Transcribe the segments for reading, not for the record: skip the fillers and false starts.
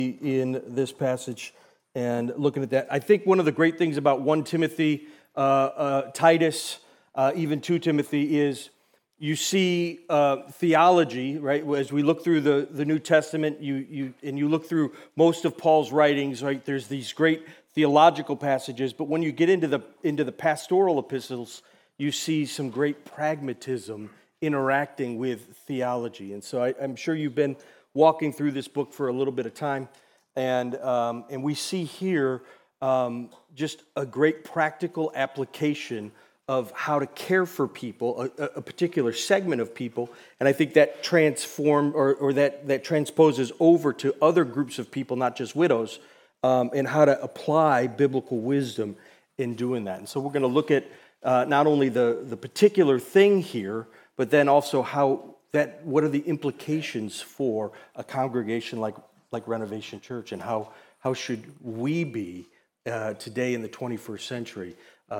in this passage and looking at that. I think one of the great things about 1 Timothy, Titus, even 2 Timothy is you see theology, right? As we look through the New Testament, you look through most of Paul's writings, right? There's these great theological passages, but when you get into the pastoral epistles, you see some great pragmatism interacting with theology. And so I'm sure you've been walking through this book for a little bit of time, and we see here just a great practical application of how to care for people, a particular segment of people, and I think that that transposes over to other groups of people, not just widows, and how to apply biblical wisdom in doing that. And so we're going to look at not only the particular thing here, but then also what are the implications for a congregation like Renovation Church, and how should we be today in the 21st century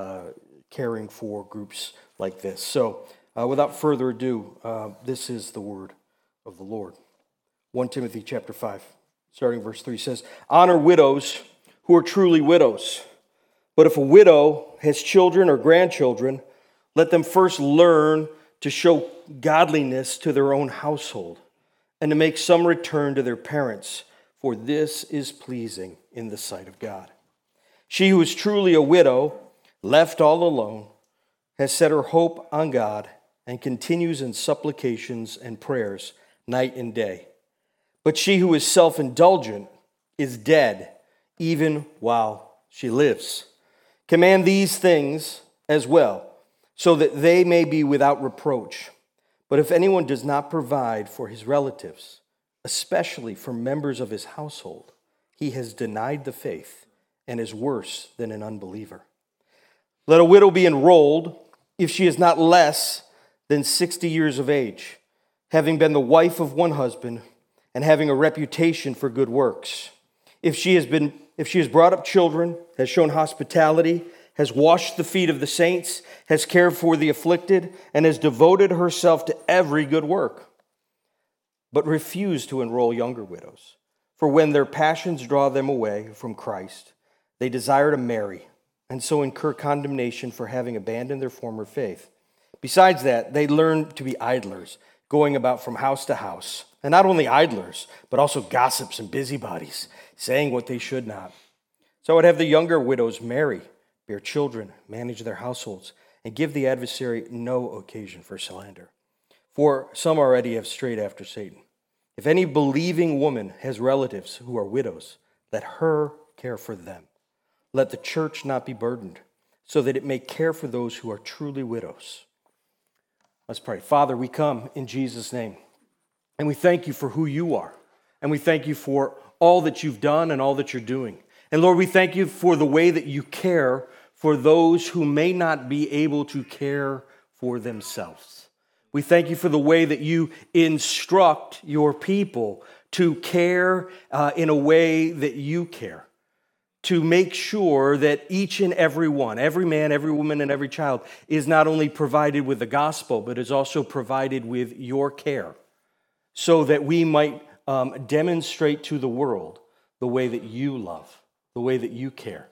caring for groups like this. So without further ado, this is the word of the Lord. 1 Timothy chapter 5, starting verse 3 says, "Honor widows who are truly widows. But if a widow has children or grandchildren, let them first learn to show godliness to their own household, and to make some return to their parents, for this is pleasing in the sight of God. She who is truly a widow, left all alone, has set her hope on God, and continues in supplications and prayers night and day. But she who is self-indulgent is dead, even while she lives. Command these things as well, so that they may be without reproach. But if anyone does not provide for his relatives, especially for members of his household, he has denied the faith and is worse than an unbeliever. Let a widow be enrolled if she is not less than 60 years of age, having been the wife of one husband and having a reputation for good works. If she has brought up children, has shown hospitality, has washed the feet of the saints, has cared for the afflicted, and has devoted herself to every good work. But refuse to enroll younger widows, for when their passions draw them away from Christ, they desire to marry, and so incur condemnation for having abandoned their former faith. Besides that, they learn to be idlers, going about from house to house. And not only idlers, but also gossips and busybodies, saying what they should not. So I would have the younger widows marry, bear children, manage their households, and give the adversary no occasion for slander. For some already have strayed after Satan. If any believing woman has relatives who are widows, let her care for them. Let the church not be burdened, so that it may care for those who are truly widows." Let's pray. Father, we come in Jesus' name, and we thank you for who you are, and we thank you for all that you've done and all that you're doing. And Lord, we thank you for the way that you care for those who may not be able to care for themselves. We thank you for the way that you instruct your people to care in a way that you care, to make sure that each and every one, every man, every woman, and every child is not only provided with the gospel, but is also provided with your care, so that we might demonstrate to the world the way that you love, the way that you care.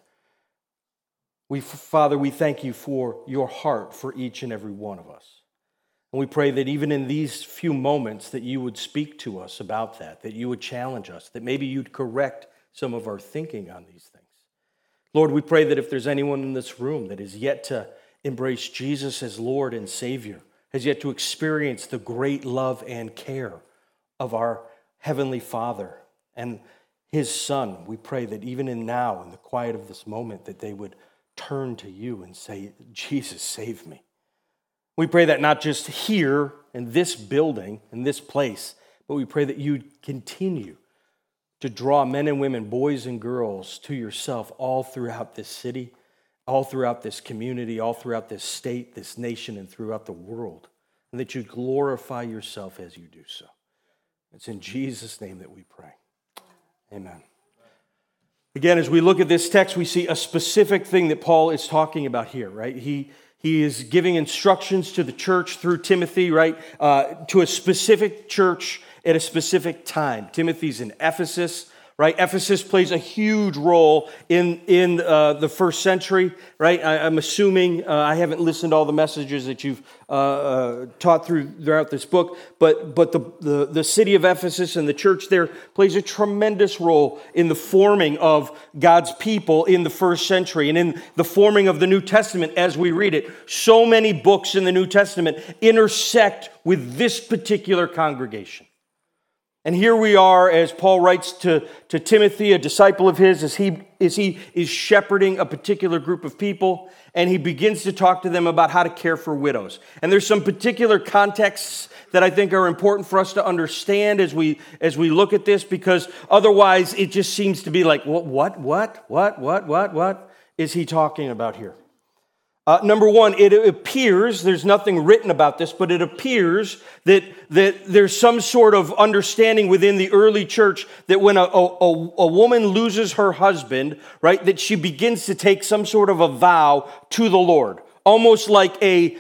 Father, we thank you for your heart for each and every one of us. And we pray that even in these few moments that you would speak to us about that you would challenge us, that maybe you'd correct some of our thinking on these things. Lord, we pray that if there's anyone in this room that is yet to embrace Jesus as Lord and Savior, has yet to experience the great love and care of our Heavenly Father and His Son, we pray that even in the quiet of this moment, that they would turn to you and say, "Jesus, save me." We pray that not just here in this building, in this place, but we pray that you'd continue to draw men and women, boys and girls to yourself all throughout this city, all throughout this community, all throughout this state, this nation, and throughout the world, and that you glorify yourself as you do so. It's in Jesus' name that we pray. Amen. Again, as we look at this text, we see a specific thing that Paul is talking about here, right? He is giving instructions to the church through Timothy, right? To a specific church at a specific time. Timothy's in Ephesus, right? Ephesus plays a huge role in the first century, right? I'm assuming, I haven't listened to all the messages that you've taught throughout this book, but the city of Ephesus and the church there plays a tremendous role in the forming of God's people in the first century and in the forming of the New Testament as we read it. So many books in the New Testament intersect with this particular congregation. And here we are, as Paul writes to Timothy, a disciple of his, as he is shepherding a particular group of people, and he begins to talk to them about how to care for widows. And there's some particular contexts that I think are important for us to understand as we look at this, because otherwise it just seems to be like, what is he talking about here? Number one, it appears, there's nothing written about this, but it appears that there's some sort of understanding within the early church that when a woman loses her husband, right, that she begins to take some sort of a vow to the Lord, almost like a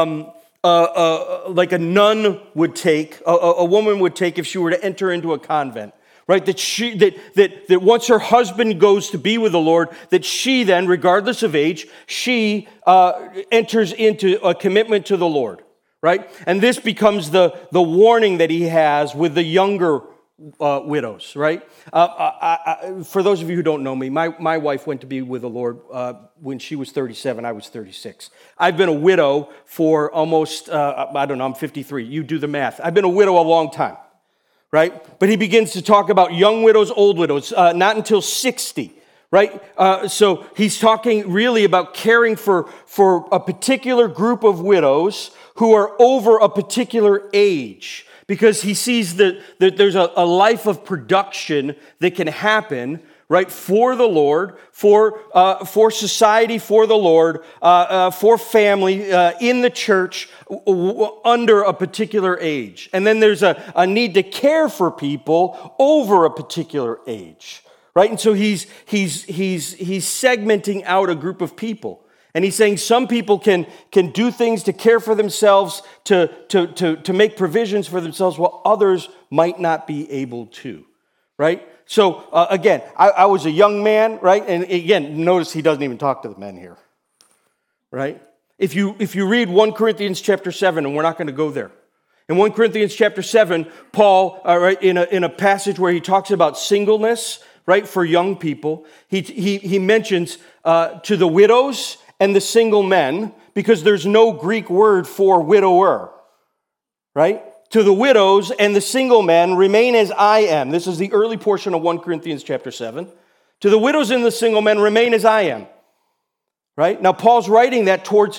nun would take, a woman would take if she were to enter into a convent. Right, that once her husband goes to be with the Lord, that she then, regardless of age, she enters into a commitment to the Lord, right? And this becomes the warning that he has with the younger widows, right? For those of you who don't know me, my wife went to be with the Lord when she was 37, I was 36. I've been a widow for almost, I'm 53. You do the math. I've been a widow a long time. Right? But he begins to talk about young widows, old widows, not until 60, right? So he's talking really about caring for a particular group of widows who are over a particular age, because he sees that there's a life of production that can happen, right, for the Lord, for society, for the Lord, for family, in the church, under a particular age. And then there's a need to care for people over a particular age, right? And so he's segmenting out a group of people. And he's saying some people can do things to care for themselves, to make provisions for themselves, while others might not be able to, right? So, again, I was a young man, right? And again, notice he doesn't even talk to the men here, right? If you read 1 Corinthians chapter 7, and we're not going to go there. In 1 Corinthians chapter 7, Paul, right, in a passage where he talks about singleness, right, for young people, he mentions to the widows and the single men, because there's no Greek word for widower, right? To the widows and the single men, remain as I am. This is the early portion of 1 Corinthians chapter 7. To the widows and the single men, remain as I am. Right? Now, Paul's writing that towards,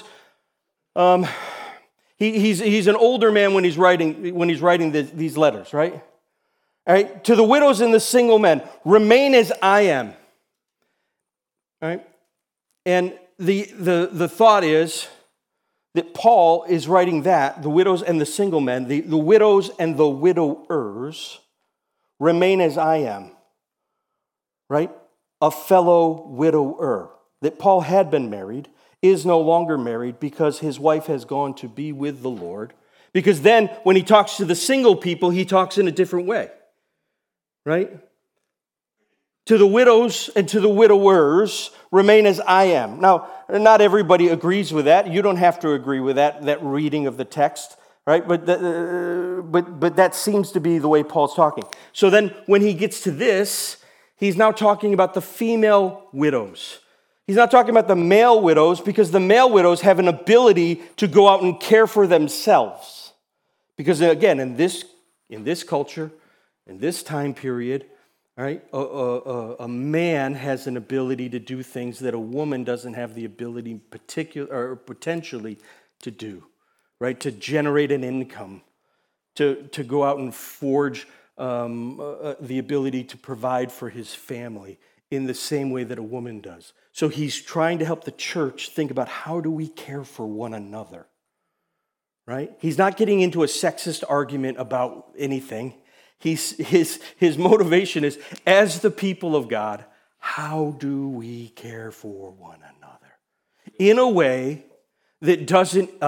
he's an older man when he's writing these letters, right? All right? To the widows and the single men, remain as I am. All right? And the thought is that Paul is writing that, the widows and the single men, the widows and the widowers, remain as I am, right? A fellow widower. That Paul had been married, is no longer married because his wife has gone to be with the Lord. Because then when he talks to the single people, he talks in a different way, right? To the widows and to the widowers, remain as I am. Now, not everybody agrees with that. You don't have to agree with that reading of the text, right? But that seems to be the way Paul's talking. So then when he gets to this, he's now talking about the female widows. He's not talking about the male widows, because the male widows have an ability to go out and care for themselves. Because again, in this culture, in this time period, right, a man has an ability to do things that a woman doesn't have the ability potentially to do, right? To generate an income, to go out and forge the ability to provide for his family in the same way that a woman does. So he's trying to help the church think about, how do we care for one another, right? He's not getting into a sexist argument about anything. His motivation is, as the people of God, how do we care for one another in a way that doesn't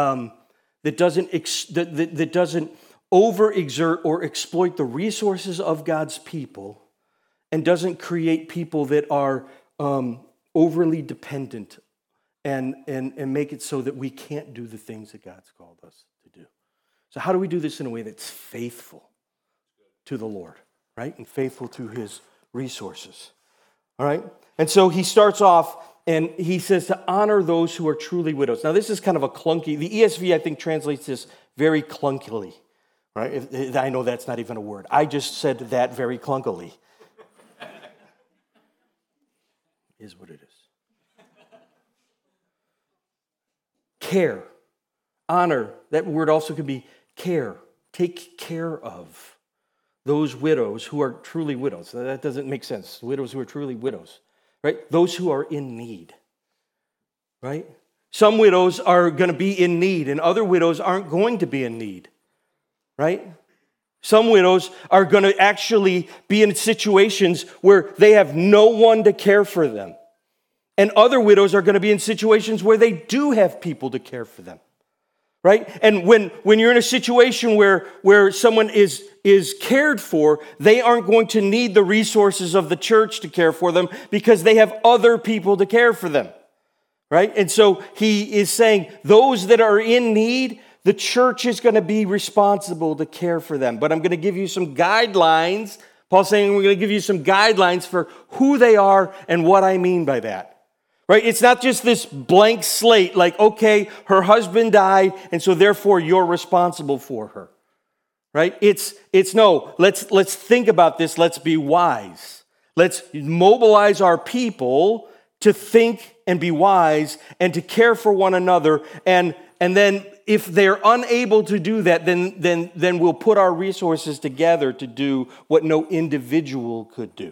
overexert or exploit the resources of God's people and doesn't create people that are overly dependent and make it so that we can't do the things that God's called us to do. So how do we do this in a way that's faithful to the Lord, right? And faithful to his resources, all right? And so he starts off and he says to honor those who are truly widows. Now this is kind of a clunky, the ESV I think translates this very clunkily, right? I know that's not even a word. I just said that very clunkily. Is what it is. Care, honor, that word also could be care. Take care of those widows who are truly widows. That doesn't make sense. Widows who are truly widows, right? Those who are in need, right? Some widows are going to be in need and other widows aren't going to be in need, right? Some widows are going to actually be in situations where they have no one to care for them. And other widows are going to be in situations where they do have people to care for them. Right? And when you're in a situation where someone is cared for, they aren't going to need the resources of the church to care for them because they have other people to care for them. Right? And so he is saying those that are in need, the church is going to be responsible to care for them. But I'm going to give you some guidelines. Paul's saying we're going to give you some guidelines for who they are and what I mean by that. Right? It's not just this blank slate like, okay, her husband died, and so therefore you're responsible for her. Right? It's no, let's think about this, let's be wise. Let's mobilize our people to think and be wise and to care for one another. And then if they're unable to do that, then we'll put our resources together to do what no individual could do.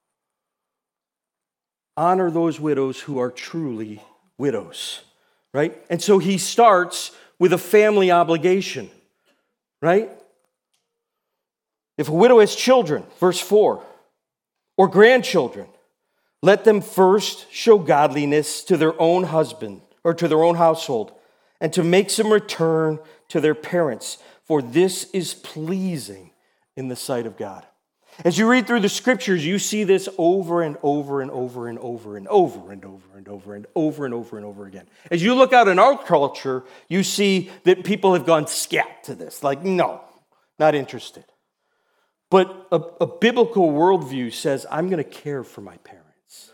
Honor those widows who are truly widows, right? And so he starts with a family obligation, right? If a widow has children, verse 4, or grandchildren, let them first show godliness to their own husband or to their own household, and to make some return to their parents, for this is pleasing in the sight of God. As you read through the scriptures, you see this over and over and over and over and over and over and over and over and over and over again. As you look out in our culture, you see that people have gone scat to this. Like, no, not interested. But a biblical worldview says, I'm going to care for my parents.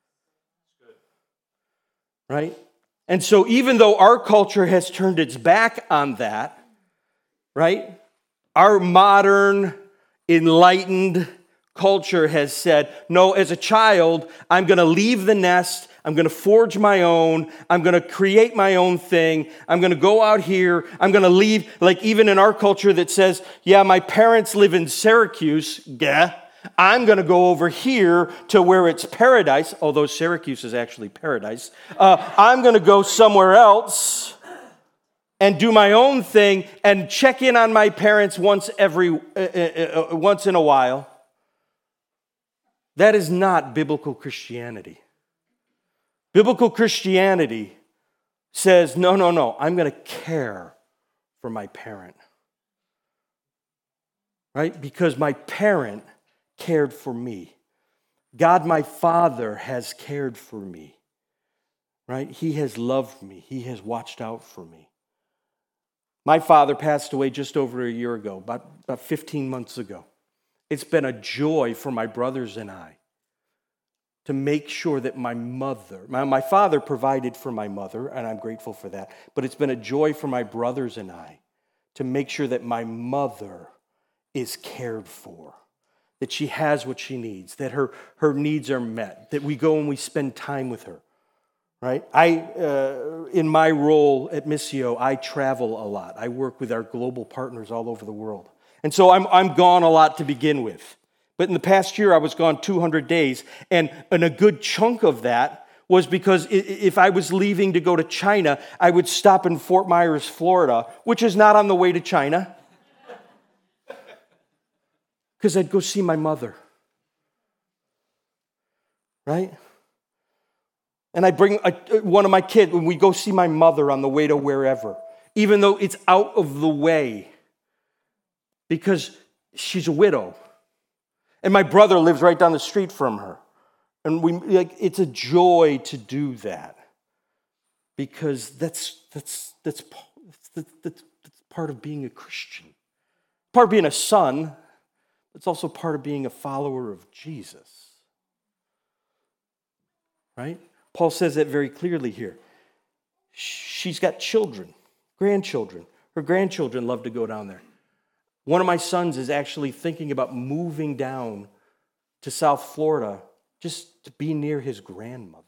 Right? And so even though our culture has turned its back on that, right? Our modern enlightened culture has said, no, as a child, I'm going to leave the nest, I'm going to forge my own, I'm going to create my own thing, I'm going to go out here, I'm going to leave, like even in our culture that says, yeah, my parents live in Syracuse, I'm going to go over here to where it's paradise, although Syracuse is actually paradise. I'm going to go somewhere else and do my own thing and check in on my parents once in a while. That is not biblical Christianity. Biblical Christianity says, no, I'm going to care for my parent. Right? Because my parent cared for me. God, my Father, has cared for me. Right? He has loved me. He has watched out for me. My father passed away just over a year ago, about 15 months ago. It's been a joy for my brothers and I to make sure that my father provided for my mother, and I'm grateful for that, but it's been a joy for my brothers and I to make sure that my mother is cared for, that she has what she needs, that her needs are met, that we go and we spend time with her. Right? In my role at Missio, I travel a lot. I work with our global partners all over the world. And so I'm gone a lot to begin with. But in the past year, I was gone 200 days. And a good chunk of that was because if I was leaving to go to China, I would stop in Fort Myers, Florida, which is not on the way to China, because I'd go see my mother. Right? And I bring one of my kids, when we go see my mother on the way to wherever, even though it's out of the way, because she's a widow. And my brother lives right down the street from her. And it's a joy to do that. Because that's part of being a Christian. Part of being a son, it's also part of being a follower of Jesus. Right? Paul says that very clearly here. She's got children, grandchildren. Her grandchildren love to go down there. One of my sons is actually thinking about moving down to South Florida just to be near his grandmother.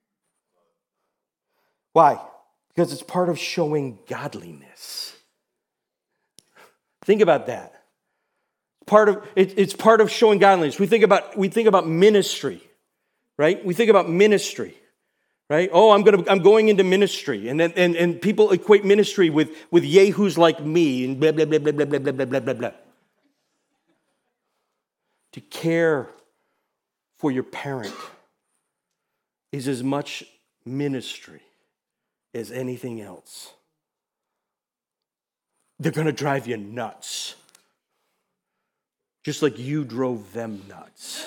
Why? Because it's part of showing godliness. Think about that. It's part of showing godliness. We think about ministry, right? We think about ministry, right? Oh, I'm going into ministry, and people equate ministry with yahoos like me and blah blah blah blah blah blah blah blah blah blah. To care for your parent is as much ministry as anything else. They're going to drive you nuts, just like you drove them nuts.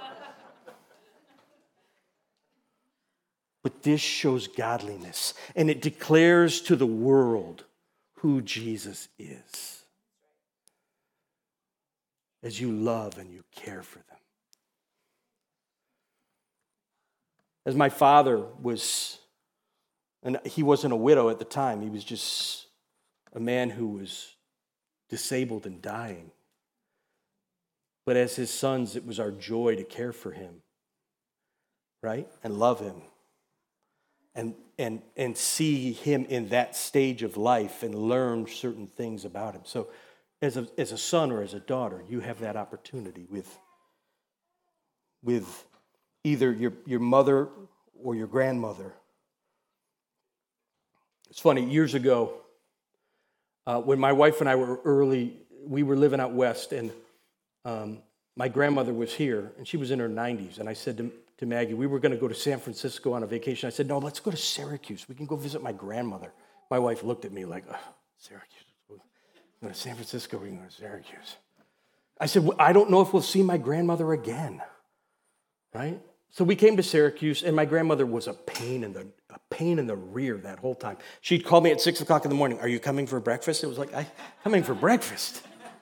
But this shows godliness, and it declares to the world who Jesus is as you love and you care for them. As my father was, and he wasn't a widow at the time, he was just a man who was disabled and dying. But as his sons, it was our joy to care for him, right? And love him. And see him in that stage of life and learn certain things about him. So as a son or as a daughter, you have that opportunity with either your mother or your grandmother. It's funny, years ago, when my wife and I we were living out west, and my grandmother was here, and she was in her 90s, and I said to Maggie, we were going to go to San Francisco on a vacation. I said, no, let's go to Syracuse. We can go visit my grandmother. My wife looked at me like, oh, Syracuse. We're going to San Francisco, we can go to Syracuse. I said, well, I don't know if we'll see my grandmother again, right? So we came to Syracuse, and my grandmother was a pain in the rear that whole time. She'd call me at 6 o'clock in the morning. Are you coming for breakfast? It was like, I'm coming for breakfast.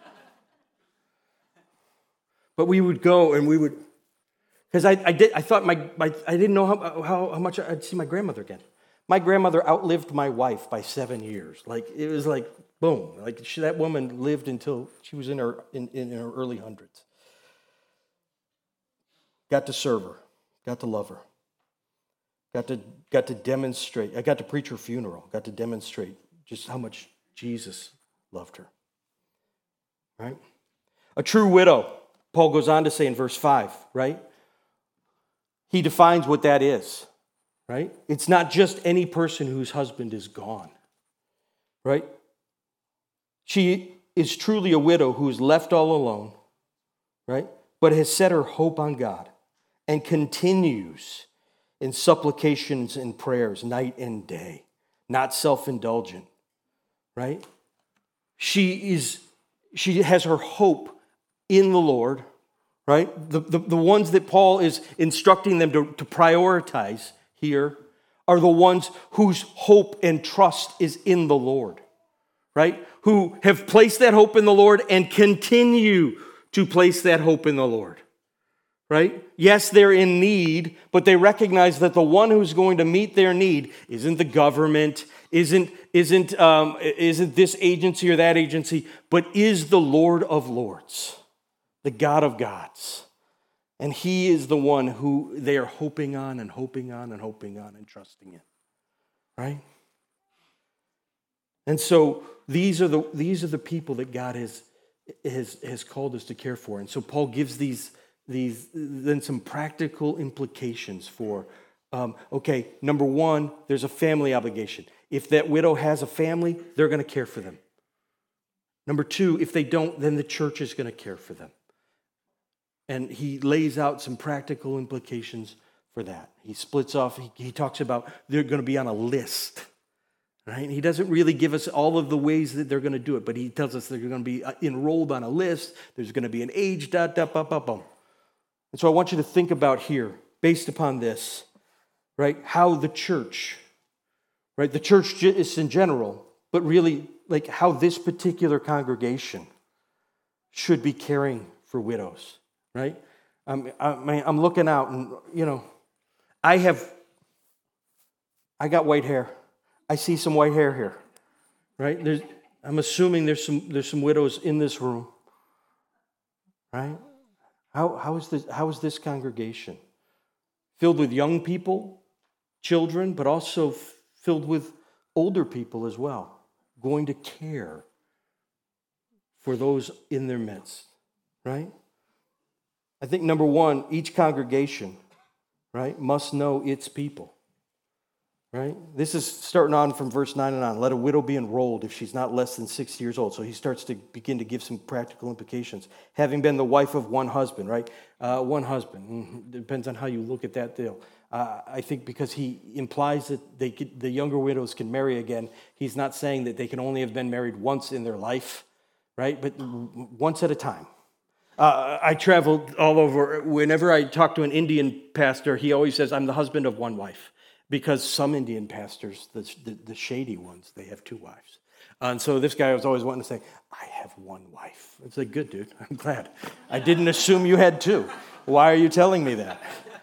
But we would go, and we would, because I thought I didn't know how much I'd see my grandmother again. My grandmother outlived my wife by 7 years. Like, it was like, boom. Like, that woman lived until she was in her early hundreds. Got to serve her. Got to love her. Got to demonstrate. I got to preach her funeral. Got to demonstrate just how much Jesus loved her. Right? A true widow, Paul goes on to say in verse 5, right? He defines what that is, right? It's not just any person whose husband is gone, right? She is truly a widow who is left all alone, right? But has set her hope on God and continues in supplications and prayers night and day, not self-indulgent, right? She has her hope in the Lord, right? The ones that Paul is instructing them to prioritize here are the ones whose hope and trust is in the Lord, right? Who have placed that hope in the Lord and continue to place that hope in the Lord, right? Yes, they're in need, but they recognize that the one who's going to meet their need isn't the government, isn't this agency or that agency, but is the Lord of Lords, the God of gods. And he is the one who they are hoping on and hoping on and hoping on and trusting in. Right? And so these are the people that God has called us to care for. And so Paul gives these then some practical implications for, okay, number one, there's a family obligation. If that widow has a family, they're going to care for them. Number two, if they don't, then the church is going to care for them. And he lays out some practical implications for that. He splits off, he talks about they're going to be on a list, right? He doesn't really give us all of the ways that they're going to do it, but he tells us they're going to be enrolled on a list. There's going to be an age, boom. And so I want you to think about here, based upon this, right, how the church, right, the church is in general, but really like how this particular congregation should be caring for widows, right? I'm looking out and, I got white hair. I see some white hair here, right? I'm assuming there's some widows in this room, right? How is this congregation? Filled with young people, children, but also filled with older people as well, going to care for those in their midst, right? I think number one, each congregation, right, must know its people, right? This is starting on from verse 9 and on. Let a widow be enrolled if she's not less than 60 years old. So he starts to begin to give some practical implications. Having been the wife of one husband, right? One husband. Depends on how you look at that deal. I think because he implies that the younger widows can marry again, he's not saying that they can only have been married once in their life, right? But once at a time. I traveled all over. Whenever I talk to an Indian pastor, he always says, I'm the husband of one wife. Because some Indian pastors, the shady ones, they have two wives. And so this guy was always wanting to say, I have one wife. It's like, good, dude. I'm glad. I didn't assume you had two. Why are you telling me that?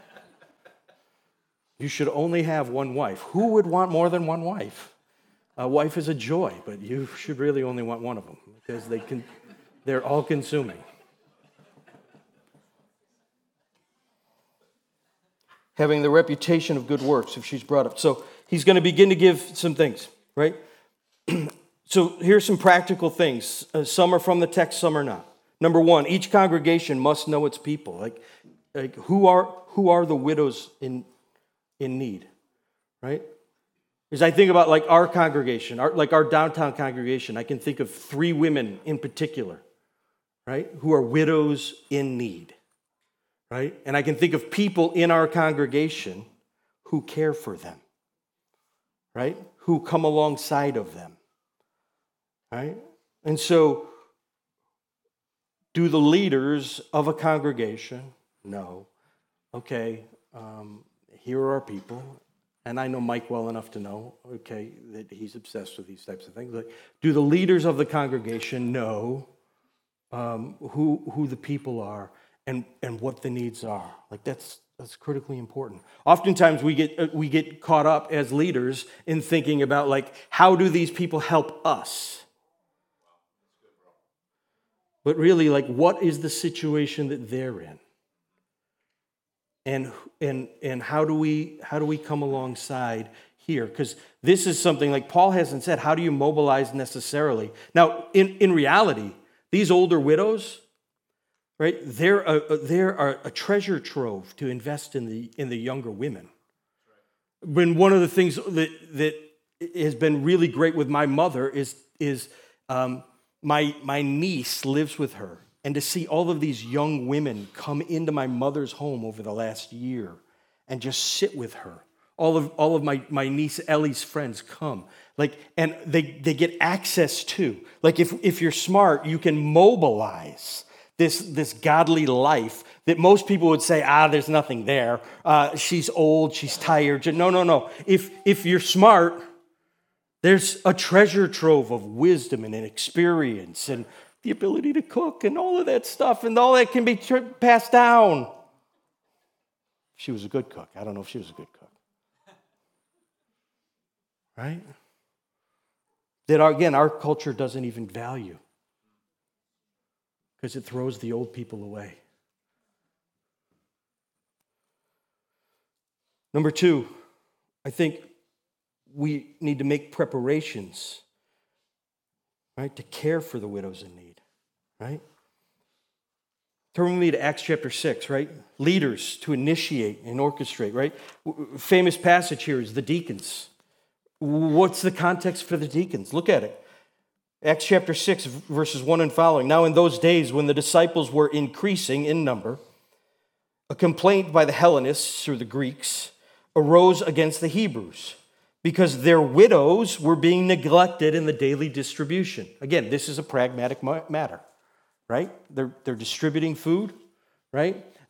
You should only have one wife. Who would want more than one wife? A wife is a joy, but you should really only want one of them because they're all consuming. Having the reputation of good works if she's brought up. So he's going to begin to give some things, right? So here's some practical things. Some are from the text, some are not. Number one, each congregation must know its people. Like who are the widows in need, right? As I think about like our congregation, our downtown congregation, I can think of 3 women in particular, right, who are widows in need. Right? And I can think of people in our congregation who care for them, right? Who come alongside of them, right? And so, do the leaders of a congregation know, okay, here are our people, and I know Mike well enough to know, okay, that he's obsessed with these types of things. Like, do the leaders of the congregation know who the people are? And what the needs are. Like that's critically important. Oftentimes we get caught up as leaders in thinking about like how do these people help us? But really like what is the situation that they're in? And how do we come alongside here? Because this is something like Paul hasn't said, how do you mobilize necessarily? Now, in reality, these older widows, right? They're a treasure trove to invest in the younger women. When one of the things that has been really great with my mother is my niece lives with her, and to see all of these young women come into my mother's home over the last year and just sit with her. All of my niece Ellie's friends come, and they get access to. Like if you're smart, you can mobilize this godly life that most people would say, there's nothing there. She's old, she's tired. No. If you're smart, there's a treasure trove of wisdom and experience and the ability to cook and all of that stuff, and all that can be passed down. She was a good cook. I don't know if she was a good cook. Right? That, again, our culture doesn't even value. Because it throws the old people away. Number 2, I think we need to make preparations, right, to care for the widows in need, right? Turn with me to Acts chapter 6, right? Leaders to initiate and orchestrate, right? Famous passage here is the deacons. What's the context for the deacons? Look at it. Acts chapter 6, verses 1 and following. Now in those days when the disciples were increasing in number, a complaint by the Hellenists, or the Greeks, arose against the Hebrews because their widows were being neglected in the daily distribution. Again, this is a pragmatic matter, right? They're distributing food, right?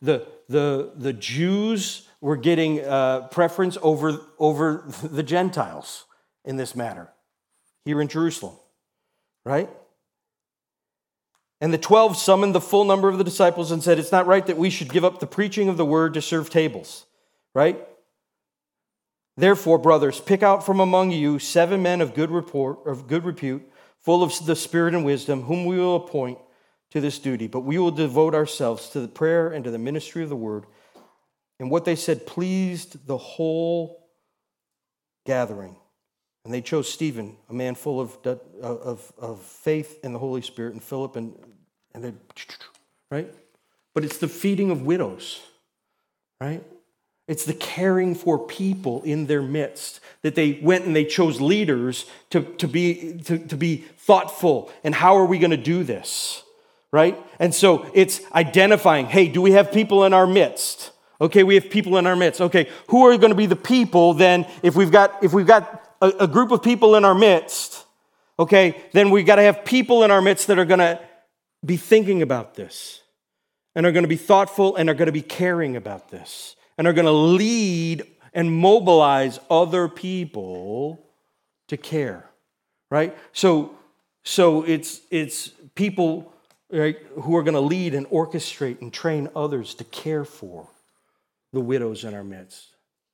the Jews were getting preference over the Gentiles in this matter here in Jerusalem, right? And the 12 summoned the full number of the disciples and said, it's not right that we should give up the preaching of the word to serve tables, right? Therefore, brothers, pick out from among you 7 men of good repute, full of the Spirit and wisdom, whom we will appoint to this duty. But we will devote ourselves to the prayer and to the ministry of the word. And what they said pleased the whole gathering. And they chose Stephen, a man full of faith in the Holy Spirit, and Philip, and they, right? But it's the feeding of widows, right? It's the caring for people in their midst, that they went and they chose leaders to be thoughtful. And how are we going to do this, right? And so it's identifying, hey, do we have people in our midst? Okay, we have people in our midst. Okay, who are going to be the people then if we've got a group of people in our midst, okay, then we've got to have people in our midst that are going to be thinking about this and are going to be thoughtful and are going to be caring about this and are going to lead and mobilize other people to care, right? So it's people, right, who are going to lead and orchestrate and train others to care for the widows in our midst,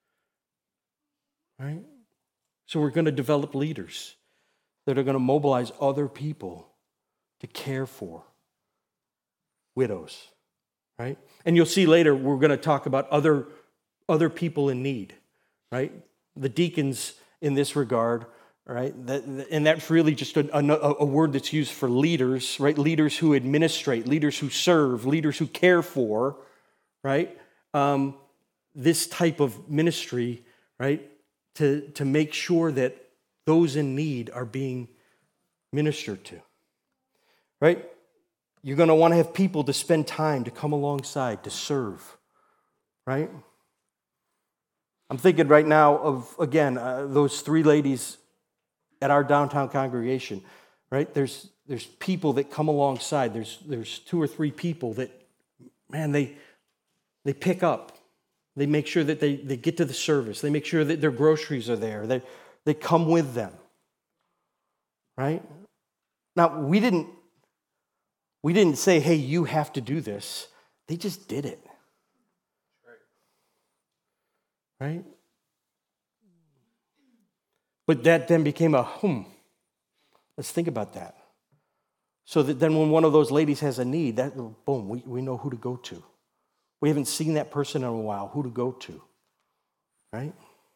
right? So we're going to develop leaders that are going to mobilize other people to care for widows, right? And you'll see later we're going to talk about other people in need, right? The deacons in this regard, right? And that's really just a word that's used for leaders, right? Leaders who administrate, leaders who serve, leaders who care for, right? This type of ministry, right? To make sure that those in need are being ministered to, right? You're going to want to have people to spend time, to come alongside, to serve, right? I'm thinking right now of, again, those 3 ladies at our downtown congregation, right? There's people that come alongside. There's 2 or 3 people that, man, they pick up. They make sure that they get to the service. They make sure that their groceries are there. They come with them, right? Now, we didn't say, hey, you have to do this. They just did it, right? But that then became let's think about that. So that then when one of those ladies has a need, that boom, we know who to go to. We haven't seen that person in a while, who to go to, right?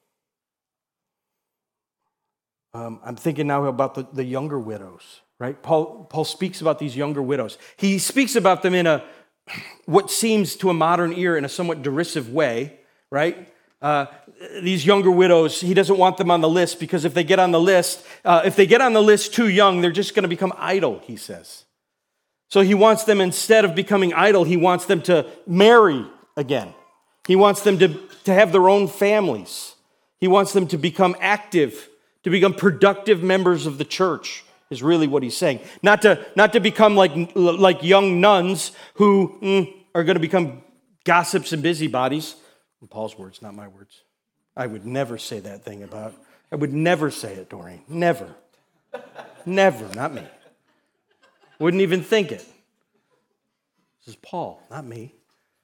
I'm thinking now about the younger widows, right? Paul speaks about these younger widows. He speaks about them in what seems to a modern ear in a somewhat derisive way, right? These younger widows, he doesn't want them on the list because if they get on the list too young, they're just going to become idle, he says. So he wants them, instead of becoming idle, he wants them to marry again. He wants them to have their own families. He wants them to become active, to become productive members of the church, is really what he's saying. Not to become like young nuns who are going to become gossips and busybodies. In Paul's words, not my words. I would never say that thing I would never say it, Doreen. Never. Never, not me. Wouldn't even think it. This is Paul, not me.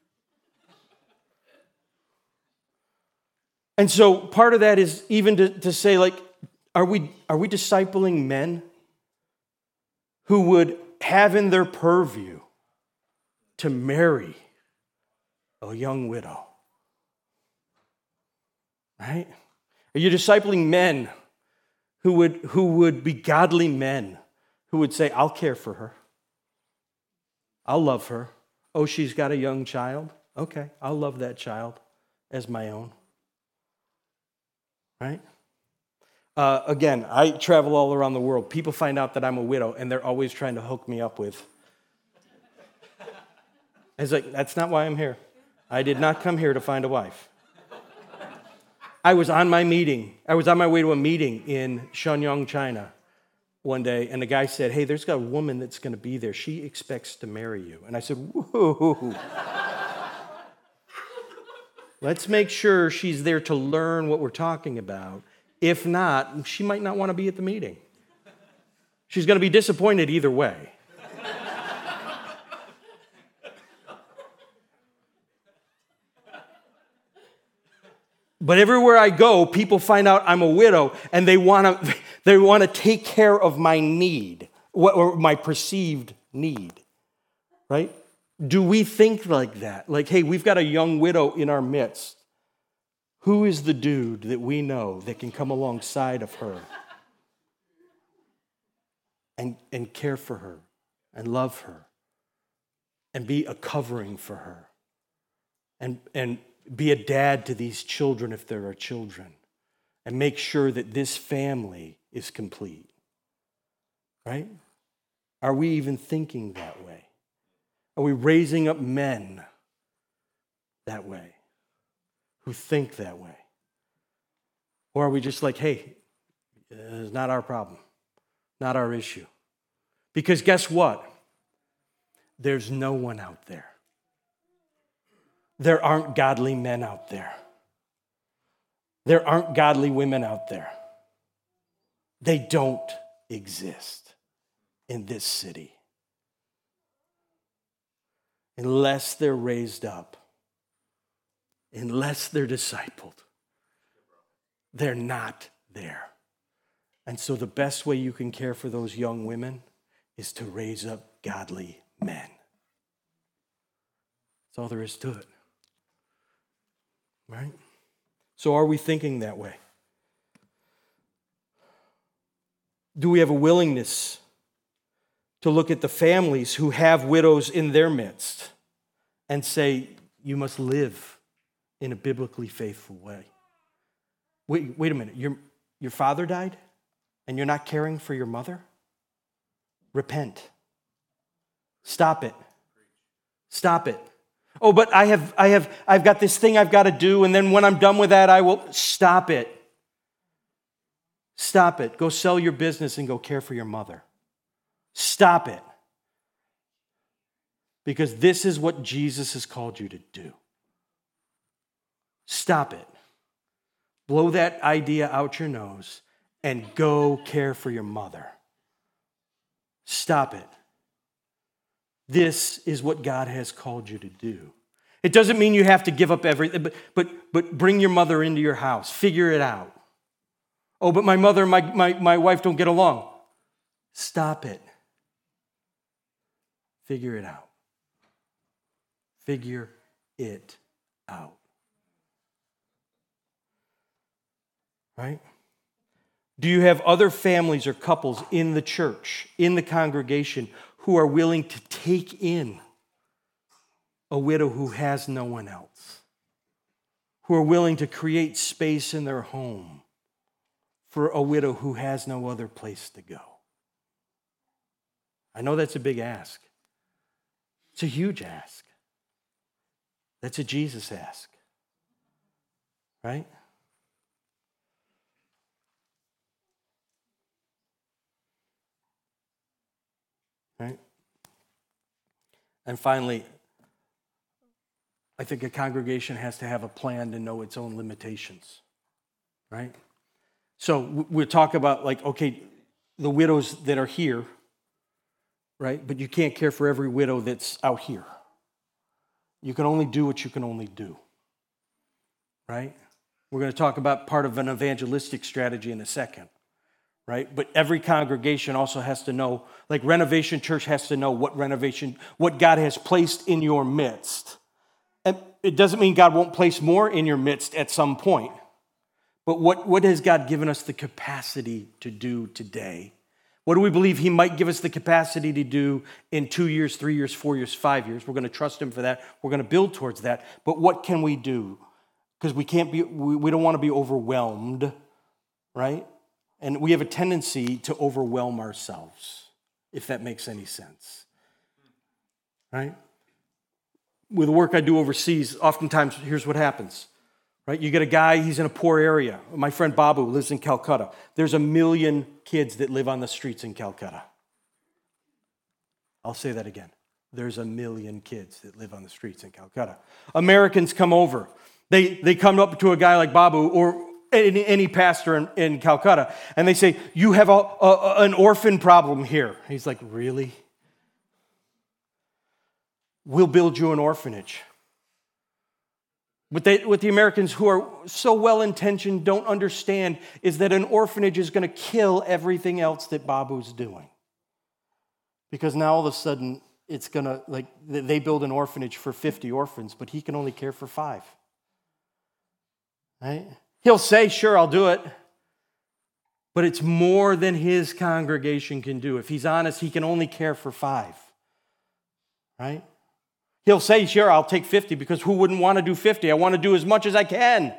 And so part of that is even to say, like, are we discipling men who would have in their purview to marry a young widow? Right? Are you discipling men who would be godly men, who would say, I'll care for her. I'll love her. Oh, she's got a young child? Okay, I'll love that child as my own. Right? Again, I travel all around the world. People find out that I'm a widow, and they're always trying to hook me up with. It's like, that's not why I'm here. I did not come here to find a wife. I was on my way to a meeting in Shenyang, China one day, and the guy said, hey, there's got a woman that's going to be there. She expects to marry you. And I said, whoa. Let's make sure she's there to learn what we're talking about. If not, she might not want to be at the meeting. She's going to be disappointed either way. But everywhere I go, people find out I'm a widow, and they want to take care of my need, or my perceived need, right? Do we think like that? Like, hey, we've got a young widow in our midst. Who is the dude that we know that can come alongside of her and care for her and love her and be a covering for her and be a dad to these children if there are children and make sure that this family is complete, right? Are we even thinking that way? Are we raising up men that way, who think that way? Or are we just like, hey, it's not our problem, not our issue? Because guess what? There's no one out there. There aren't godly men out there. There aren't godly women out there. They don't exist in this city. Unless they're raised up, unless they're discipled, they're not there. And so the best way you can care for those young women is to raise up godly men. That's all there is to it. Right? So are we thinking that way? Do we have a willingness to look at the families who have widows in their midst and say, you must live in a biblically faithful way? Wait a minute. Your father died and you're not caring for your mother? Repent. Stop it. Stop it. Oh, but I've got this thing I've got to do, and then when I'm done with that, I will. Stop it. Stop it. Go sell your business and go care for your mother. Stop it. Because this is what Jesus has called you to do. Stop it. Blow that idea out your nose and go care for your mother. Stop it. This is what God has called you to do. It doesn't mean you have to give up everything, but bring your mother into your house. Figure it out. Oh, but my mother and my wife don't get along. Stop it. Figure it out. Figure it out. Right? Do you have other families or couples in the church, in the congregation, who are willing to take in a widow who has no one else? Who are willing to create space in their home for a widow who has no other place to go? I know that's a big ask. It's a huge ask. That's a Jesus ask. Right? Right? And finally, I think a congregation has to have a plan to know its own limitations, right? So we'll talk about, like, okay, the widows that are here, right? But you can't care for every widow that's out here. You can only do what you can only do, right? We're going to talk about part of an evangelistic strategy in a second. Right? But every congregation also has to know, like Renovation Church has to know what God has placed in your midst. And it doesn't mean God won't place more in your midst at some point. But what has God given us the capacity to do today? What do we believe He might give us the capacity to do in 2 years, 3 years, 4 years, 5 years? We're going to trust Him for that. We're going to build towards that. But what can we do? Because we don't want to be overwhelmed, right? And we have a tendency to overwhelm ourselves, if that makes any sense, right? With the work I do overseas, oftentimes, here's what happens, right? You get a guy, he's in a poor area. My friend Babu lives in Calcutta. There's 1 million kids that live on the streets in Calcutta. I'll say that again. There's 1 million kids that live on the streets in Calcutta. Americans come over. They come up to a guy like Babu or any pastor in Calcutta, and they say, you have an orphan problem here. He's like, really? We'll build you an orphanage. What the Americans who are so well-intentioned don't understand is that an orphanage is going to kill everything else that Babu's doing. Because now all of a sudden, it's going to, like, they build an orphanage for 50 orphans, but he can only care for 5. Right? He'll say, sure, I'll do it. But it's more than his congregation can do. If he's honest, he can only care for 5. Right? He'll say, sure, I'll take 50, because who wouldn't want to do 50? I want to do as much as I can.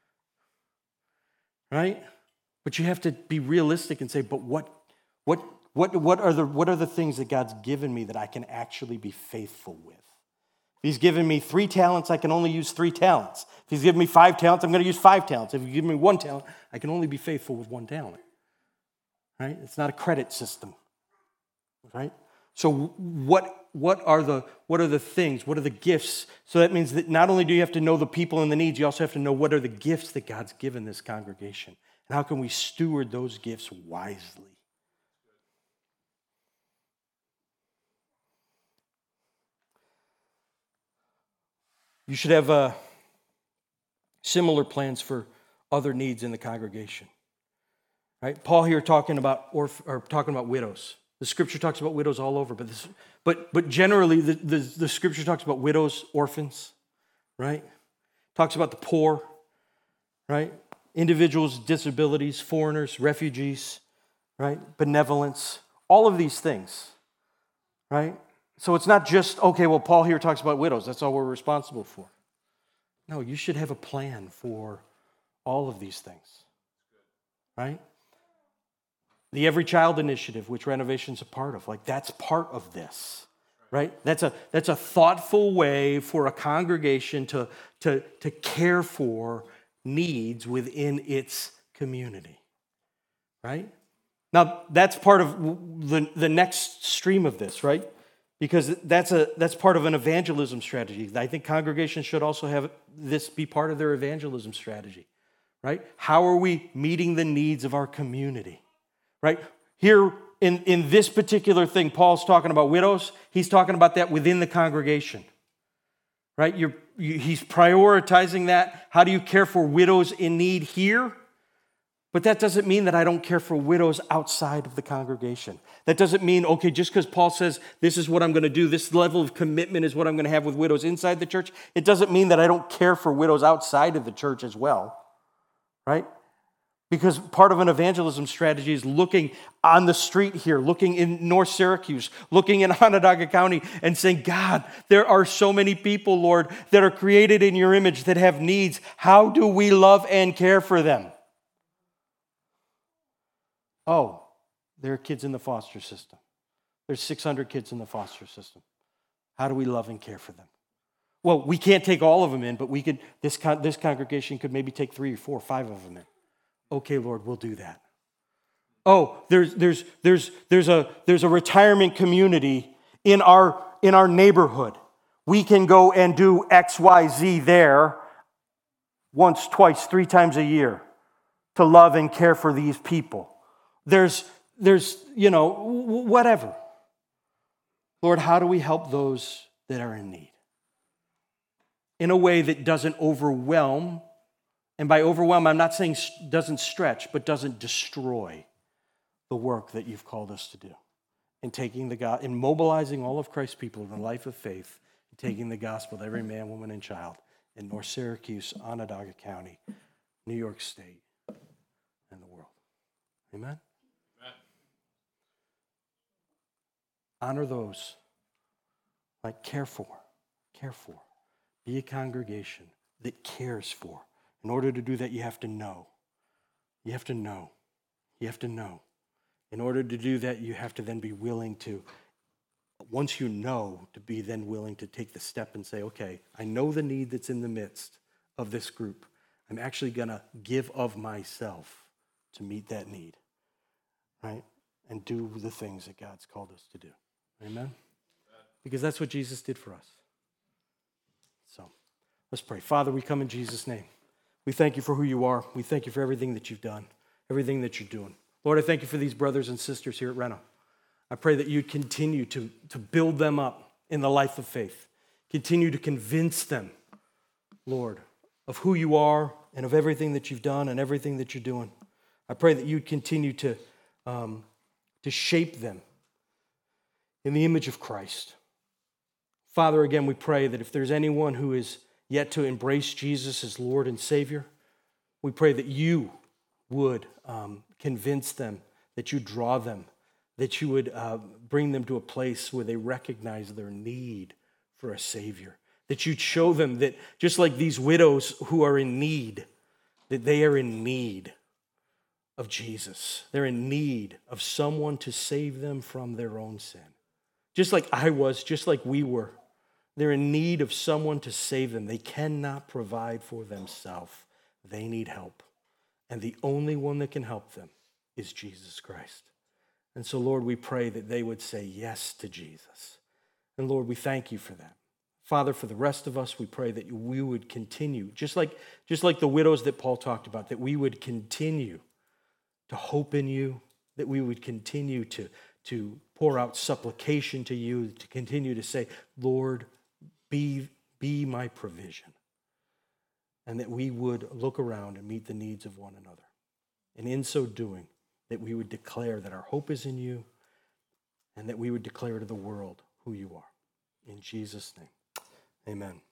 Right? But you have to be realistic and say, but what are the things that God's given me that I can actually be faithful with? If he's given me 3 talents, I can only use 3 talents. If he's given me 5 talents, I'm going to use 5 talents. If he's given me 1 talent, I can only be faithful with 1 talent. Right? It's not a credit system. Right? So what are the things? What are the gifts? So that means that not only do you have to know the people and the needs, you also have to know what are the gifts that God's given this congregation. And how can we steward those gifts wisely? You should have similar plans for other needs in the congregation. Right? Paul here talking about widows. The scripture talks about widows all over, but generally the scripture talks about widows, orphans, right? Talks about the poor, right? Individuals, disabilities, foreigners, refugees, right? Benevolence, all of these things, right? So it's not just, okay, well, Paul here talks about widows. That's all we're responsible for. No, you should have a plan for all of these things, right? The Every Child Initiative, which Renovation's a part of, like that's part of this, right? That's a thoughtful way for a congregation to care for needs within its community, right? Now, that's part of the next stream of this, right? Because that's part of an evangelism strategy. I think congregations should also have this be part of their evangelism strategy, right? How are we meeting the needs of our community, right? Here in this particular thing, Paul's talking about widows. He's talking about that within the congregation, right? He's prioritizing that. How do you care for widows in need here? But that doesn't mean that I don't care for widows outside of the congregation. That doesn't mean, okay, just because Paul says this is what I'm going to do, this level of commitment is what I'm going to have with widows inside the church, it doesn't mean that I don't care for widows outside of the church as well, right? Because part of an evangelism strategy is looking on the street here, looking in North Syracuse, looking in Onondaga County and saying, God, there are so many people, Lord, that are created in your image that have needs. How do we love and care for them? Oh, there are kids in the foster system. There's 600 kids in the foster system. How do we love and care for them? Well, we can't take all of them in, but we could. This congregation could maybe take 3 or 4 or 5 of them in. Okay, Lord, we'll do that. Oh, there's a retirement community in our neighborhood. We can go and do X, Y, Z there once, twice, 3 times a year to love and care for these people. There's whatever. Lord, how do we help those that are in need? In a way that doesn't overwhelm, and by overwhelm, I'm not saying doesn't stretch, but doesn't destroy the work that you've called us to do. In taking in mobilizing all of Christ's people in the life of faith, and taking the gospel to every man, woman, and child in North Syracuse, Onondaga County, New York State, and the world. Amen? Honor those. Like care for. Be a congregation that cares for. In order to do that, you have to know. You have to know. In order to do that, you have to then be willing to, once you know, to be then willing to take the step and say, okay, I know the need that's in the midst of this group. I'm actually going to give of myself to meet that need, right? And do the things that God's called us to do. Amen? Because that's what Jesus did for us. So Let's pray. Father, we come in Jesus' name. We thank you for who you are. We thank you for everything that you've done, everything that you're doing. Lord, I thank you for these brothers and sisters here at Reno. I pray that you'd continue to build them up in the life of faith. Continue to convince them, Lord, of who you are and of everything that you've done and everything that you're doing. I pray that you'd continue to shape them in the image of Christ. Father, again, we pray that if there's anyone who is yet to embrace Jesus as Lord and Savior, we pray that you would convince them, that you draw them, that you would bring them to a place where they recognize their need for a Savior, that you'd show them that just like these widows who are in need, that they are in need of Jesus. They're in need of someone to save them from their own sin. Just like I was, just like we were. They're in need of someone to save them. They cannot provide for themselves. They need help. And the only one that can help them is Jesus Christ. And so, Lord, we pray that they would say yes to Jesus. And Lord, we thank you for that. Father, for the rest of us, we pray that we would continue, just like the widows that Paul talked about, that we would continue to hope in you, that we would continue to pour out supplication to you, to continue to say, Lord, be my provision. And that we would look around and meet the needs of one another. And in so doing, that we would declare that our hope is in you, and that we would declare to the world who you are. In Jesus' name, amen.